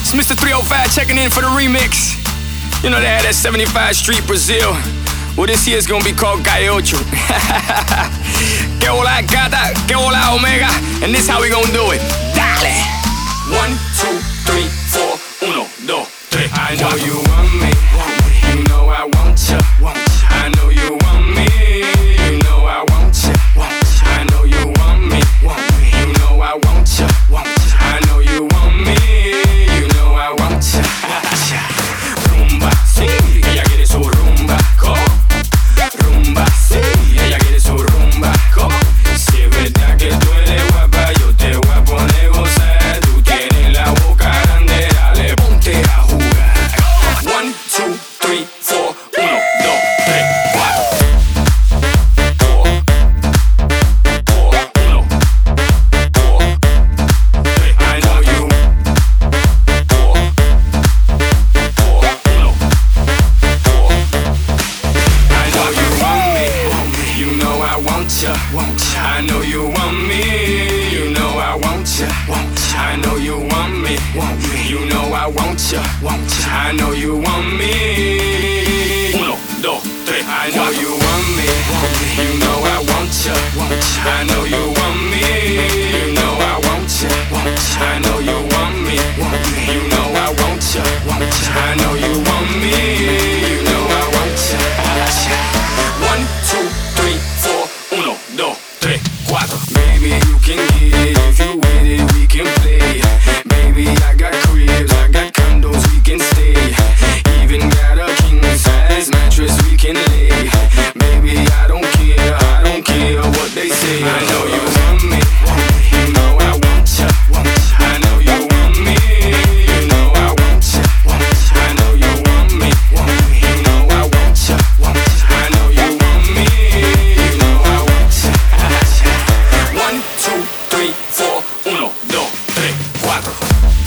It's Mr. 305 checking in for the remix. You know they had that 75 Street Brazil. Well, this year's gonna be called Calle Ocho. Que hola gata, que hola omega. And this how we gonna do it. Dale! 1, 2, 3, 4, 1, 2, 3. I know you want me, you know I want ya. I know you want me, you know I want ya. I know you want me, you know I want ya. I know you want me, you know I want ya. Rumba, sí, ella quiere su rumba, rumba, sí, ella quiere su rumba, si es verdad que tú eres guapa, yo te voy a poner gozar. Tú tienes la boca grande, dale, ponte a jugar. 1, 2, 3, 4, 1, 2, 3, 4. I know you. I know you want me, you know I want ya. I know you want me, you know I want ya. I know you want me, you know I want ya. I know you want me. 1, 2, 3. I know you want me, you know I want ya. I know you want me, you know I want ya. I know you want me, you know I want ya. I know you want me, you know I want ya. 1, 2, 3, 4, 1, 2, 3, 4. Baby, you can get it if you with it, we can play. Baby, I got cribs, I got condos, we can stay. Even got a king size mattress we can lay. Baby, I don't care what they say. I know you want me, you know I want ya. I know you want me, you know I want ya. I know you want me, you know I want ya. I know you want me, you know I want ya. 1, 2, 3, 4, 1, 2, 3, 4.